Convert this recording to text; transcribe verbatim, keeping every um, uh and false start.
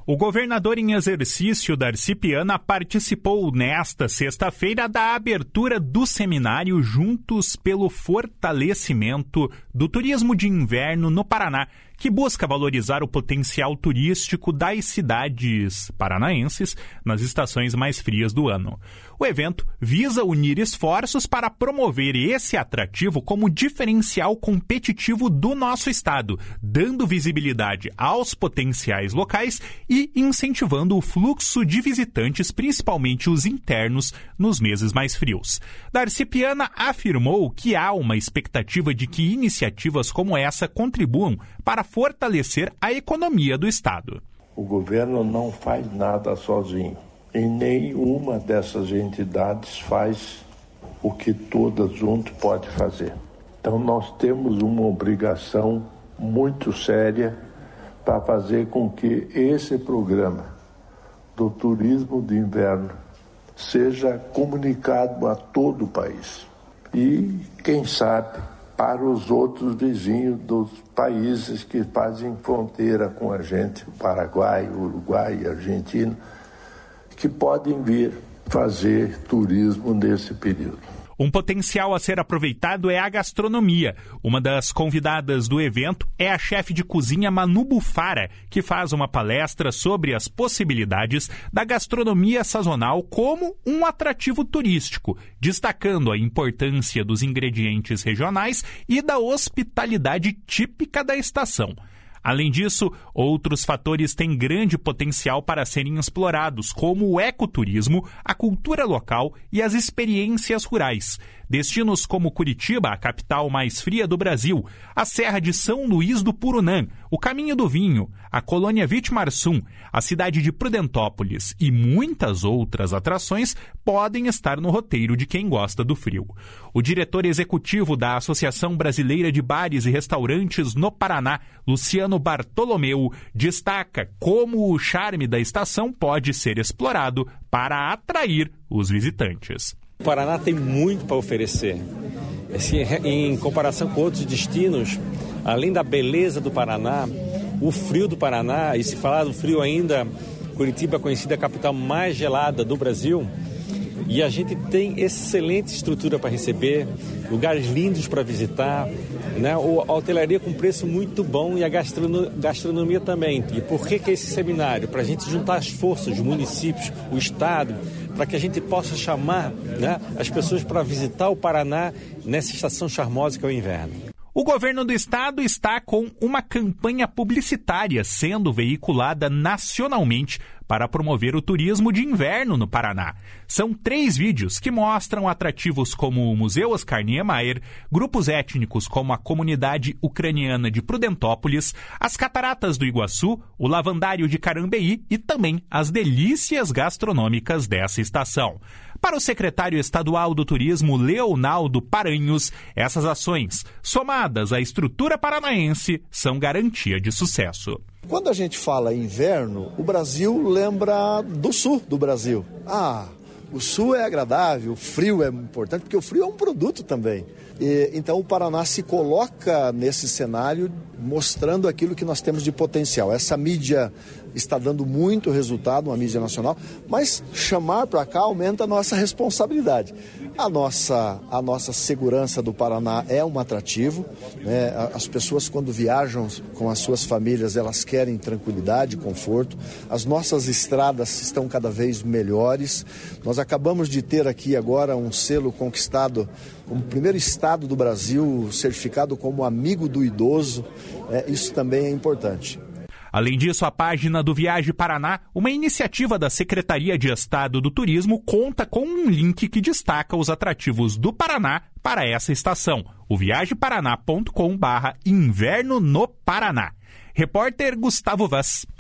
O governador em exercício, Darcy Piana, participou nesta sexta-feira da abertura do seminário Juntos pelo Fortalecimento do Turismo de Inverno no Paraná, que busca valorizar o potencial turístico das cidades paranaenses nas estações mais frias do ano. O evento visa unir esforços para promover esse atrativo como diferencial competitivo do nosso estado, dando visibilidade aos potenciais locais e incentivando o fluxo de visitantes, principalmente os internos, nos meses mais frios. Darcy Piana afirmou que há uma expectativa de que iniciativas como essa contribuam para fortalecer a economia do estado. O governo não faz nada sozinho. E nenhuma dessas entidades faz o que todas juntas podem fazer. Então nós temos uma obrigação muito séria para fazer com que esse programa do turismo de inverno seja comunicado a todo o país. E, quem sabe, para os outros vizinhos dos países que fazem fronteira com a gente, Paraguai, Uruguai, Argentina, que podem vir fazer turismo nesse período. Um potencial a ser aproveitado é a gastronomia. Uma das convidadas do evento é a chefe de cozinha Manu Bufara, que faz uma palestra sobre as possibilidades da gastronomia sazonal como um atrativo turístico, destacando a importância dos ingredientes regionais e da hospitalidade típica da estação. Além disso, outros fatores têm grande potencial para serem explorados, como o ecoturismo, a cultura local e as experiências rurais. Destinos como Curitiba, a capital mais fria do Brasil, a Serra de São Luís do Purunã, o Caminho do Vinho, a Colônia Vitimarsum, a cidade de Prudentópolis e muitas outras atrações podem estar no roteiro de quem gosta do frio. O diretor executivo da Associação Brasileira de Bares e Restaurantes no Paraná, Luciano Bartolomeu, destaca como o charme da estação pode ser explorado para atrair os visitantes. O Paraná tem muito para oferecer. Assim, em comparação com outros destinos, além da beleza do Paraná, o frio do Paraná, e se falar do frio ainda, Curitiba é conhecida a capital mais gelada do Brasil, e a gente tem excelente estrutura para receber, lugares lindos para visitar, né? A hotelaria com preço muito bom e a gastronomia, gastronomia também. E por que que esse seminário? Para a gente juntar as forças dos municípios, o Estado, para que a gente possa chamar, né, as pessoas para visitar o Paraná nessa estação charmosa que é o inverno. O governo do estado está com uma campanha publicitária sendo veiculada nacionalmente para promover o turismo de inverno no Paraná. São três vídeos que mostram atrativos como o Museu Oscar Niemeyer, grupos étnicos como a comunidade ucraniana de Prudentópolis, as Cataratas do Iguaçu, o Lavandário de Carambeí e também as delícias gastronômicas dessa estação. Para o secretário estadual do Turismo, Leonaldo Paranhos, essas ações, somadas à estrutura paranaense, são garantia de sucesso. Quando a gente fala inverno, o Brasil lembra do sul do Brasil. Ah, o sul é agradável, o frio é importante, porque o frio é um produto também. E, então o Paraná se coloca nesse cenário mostrando aquilo que nós temos de potencial. Essa mídia está dando muito resultado, uma mídia nacional, mas chamar para cá aumenta a nossa responsabilidade. A nossa, a nossa segurança do Paraná é um atrativo, né? As pessoas quando viajam com as suas famílias, elas querem tranquilidade, conforto. As nossas estradas estão cada vez melhores. Nós acabamos de ter aqui agora um selo conquistado como o primeiro estado do Brasil certificado como amigo do idoso. É, isso também é importante. Além disso, a página do Viaje Paraná, uma iniciativa da Secretaria de Estado do Turismo, conta com um link que destaca os atrativos do Paraná para essa estação, o viageparaná ponto com barra inverno no Paraná. Repórter Gustavo Vaz.